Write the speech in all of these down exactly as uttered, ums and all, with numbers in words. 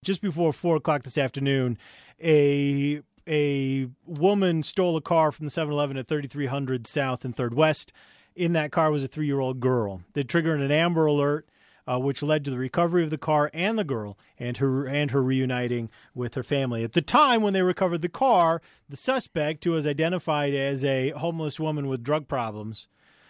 Just before four o'clock this afternoon, a a woman stole a car from the seven eleven at thirty-three hundred South and third West. In that car was a three-year-old girl. They triggered an Amber Alert, uh, which led to the recovery of the car and the girl and her and her reuniting with her family. At the time when they recovered the car, the suspect, who was identified as a homeless woman with drug problems,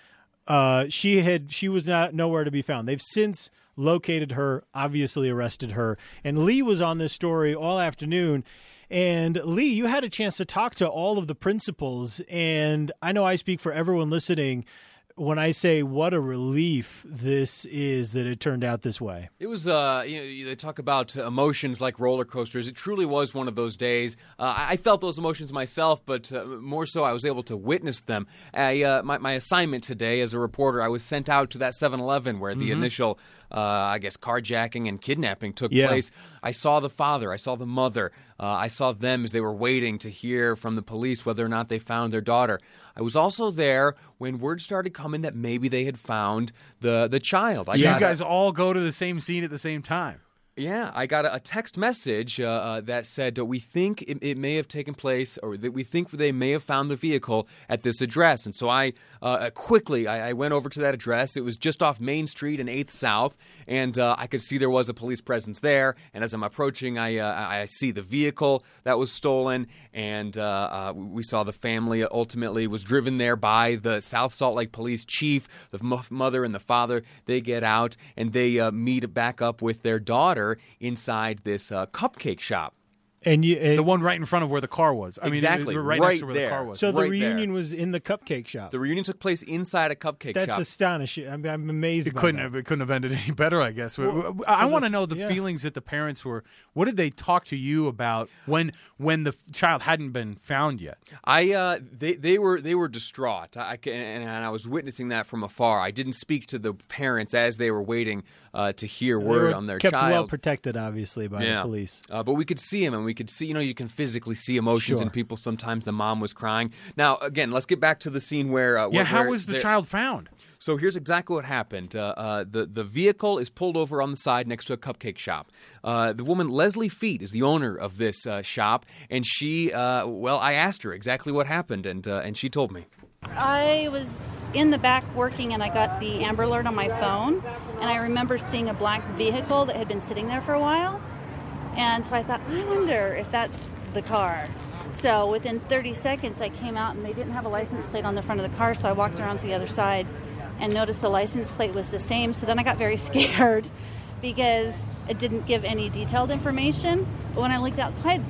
uh, she had she was not nowhere to be found. They've since located her, obviously arrested her. And Lee was on this story all afternoon. And Lee, you had a chance to talk to all of the principals. And I know I speak for everyone listening when I say what a relief this is that it turned out this way. It was, uh, you know, they talk about emotions like roller coasters. It truly was one of those days. Uh, I felt those emotions myself, but uh, more so I was able to witness them. I, uh, my, my assignment today as a reporter, I was sent out to that seven eleven where the mm-hmm. initial, uh, I guess, carjacking and kidnapping took yeah. place. I saw the father. I saw the mother. Uh, I saw them as they were waiting to hear from the police whether or not they found their daughter. I was also there when word started coming that maybe they had found the, the child. I so got you guys a, all go to the same scene at the same time? Yeah, I got a, a text message uh, uh, that said uh, we think it, it may have taken place, or that we think they may have found the vehicle at this address. And so I uh, quickly I, I went over to that address. It was just off Main Street and eighth South, and uh, I could see there was a police presence there. And as I'm approaching, I uh, I see the vehicle that was stolen, and uh, uh, we saw the family ultimately was driven there by the South Salt Lake Police chief, the m- mother and the father. They get out and they uh, meet back up with their daughter inside this uh, cupcake shop. And you, uh, the one right in front of where the car was. I exactly. mean, right, right next to where there. the car was. So the right reunion there. was in the cupcake shop. The reunion took place inside a cupcake That's shop. That's astonishing. I'm, I'm amazed. It by couldn't that. have. It couldn't have ended any better, I guess. Well, I so want the- to know the yeah. feelings that the parents were. What did they talk to you about when when the child hadn't been found yet? I uh, they they were they were distraught. I can, and I was witnessing that from afar. I didn't speak to the parents as they were waiting uh, to hear They word were on their kept child. well protected, obviously, by yeah. the police. Uh, but we could see him, and we could see. You know, you can physically see emotions Sure. in people. Sometimes the mom was crying. Now, again, let's get back to the scene where. Uh, Yeah, where, how where was the they're- child found? So here's exactly what happened. Uh, uh, the, the vehicle is pulled over on the side next to a cupcake shop. Uh, the woman, Leslie Feet, is the owner of this uh, shop, and she, uh, well, I asked her exactly what happened, and uh, and she told me. I was in the back working, and I got the Amber Alert on my phone, and I remember seeing a black vehicle that had been sitting there for a while, and so I thought, I wonder if that's the car. So within thirty seconds, I came out, and they didn't have a license plate on the front of the car, so I walked around to the other side and noticed the license plate was the same. So then I got very scared because it didn't give any detailed information. But when I looked outside,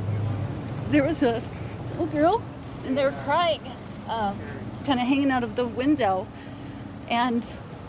there was a little girl, and they were crying, um, kind of hanging out of the window. And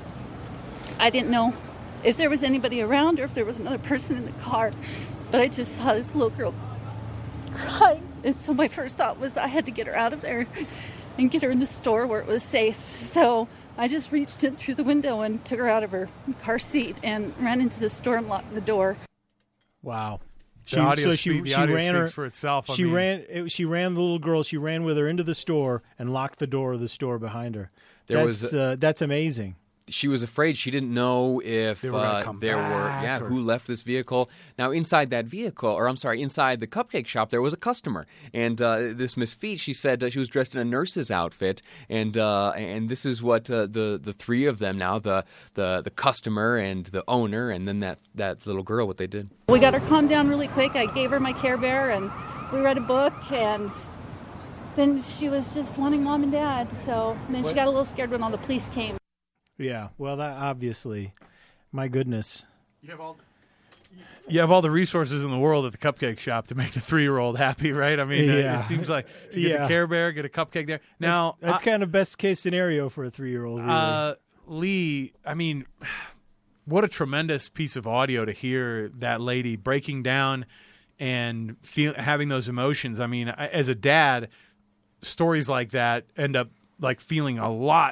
I didn't know if there was anybody around or if there was another person in the car. But I just saw this little girl crying. And so my first thought was I had to get her out of there and get her in the store where it was safe. So I just reached in through the window and took her out of her car seat and ran into the store and locked the door. Wow. The audio speak- the audio ran her speaks for itself. I she mean- ran. It, she ran the little girl. She ran with her into the store and locked the door of the store behind her. There that's was uh, that's amazing. She was afraid. She didn't know if They were gonna uh, come there back were, yeah, or- who left this vehicle. Now, inside that vehicle, or I'm sorry, inside the cupcake shop, there was a customer. And uh, this Miss Feet, she said uh, she was dressed in a nurse's outfit. And uh, and this is what uh, the the three of them now, the, the the customer and the owner, and then that, that little girl, what they did. We got her calmed down really quick. I gave her my Care Bear, and we read a book, and then she was just wanting mom and dad. So and then she got a little scared when all the police came. Yeah. Well, that obviously, my goodness. You have all you have all the resources in the world at the cupcake shop to make the three-year-old happy, right? I mean, uh, Yeah. it seems like you get Yeah. the Care Bear, get a cupcake there. Now, That's I- kind of best case scenario for a three year old. Really. Uh, Lee, I mean, what a tremendous piece of audio to hear that lady breaking down and feel, having those emotions. I mean, I, as a dad, stories like that end up like feeling a lot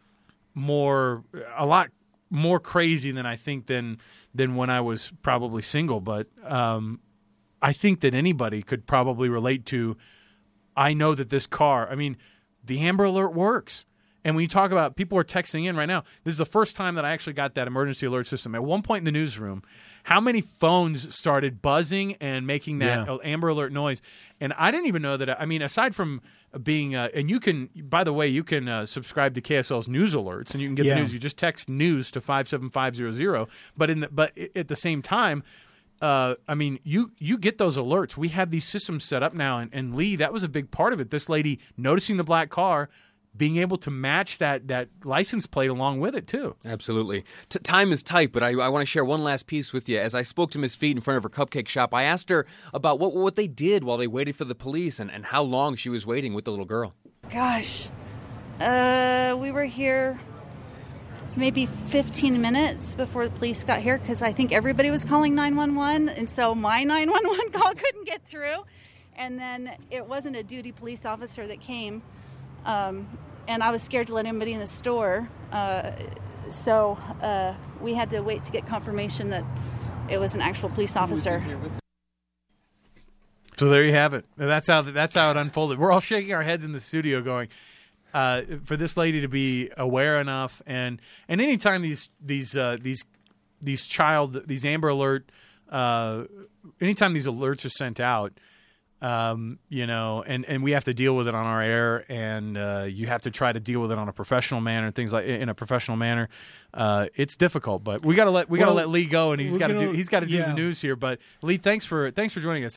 more, a lot more crazy than I think than than when I was probably single. But um, I think that anybody could probably relate to. I know that this car. I mean, the Amber Alert works. And when you talk about people are texting in right now, this is the first time that I actually got that emergency alert system. At one point in the newsroom, how many phones started buzzing and making that Yeah. Amber Alert noise? And I didn't even know that. I mean, aside from being, uh, and you can, by the way, you can uh, subscribe to K S L's news alerts, and you can get Yeah. the news. You just text news to five seven five zero zero. But in the, but at the same time, uh, I mean, you you get those alerts. We have these systems set up now, and, and Lee, that was a big part of it. This lady noticing the black car, being able to match that that license plate along with it too. Absolutely. T- time is tight, but I, I want to share one last piece with you. As I spoke to Miss Feet in front of her cupcake shop, I asked her about what what they did while they waited for the police and, and how long she was waiting with the little girl. Gosh, uh, we were here maybe fifteen minutes before the police got here because I think everybody was calling nine one one, and so my nine one one call couldn't get through. And then it wasn't a duty police officer that came, um, and I was scared to let anybody in the store, uh, so uh, we had to wait to get confirmation that it was an actual police officer. So there you have it. That's how that's how it unfolded. We're all shaking our heads in the studio, going, uh, for this lady to be aware enough, and and anytime these these uh, these these child these Amber Alert, uh, anytime these alerts are sent out, um, you know, and, and we have to deal with it on our air, and uh, you have to try to deal with it on a professional manner, things like in a professional manner. Uh, it's difficult, but we got to let we got to Well, let Lee go, and he's we're got to gonna- do he's got to do yeah. the news here. But Lee, thanks for thanks for joining us.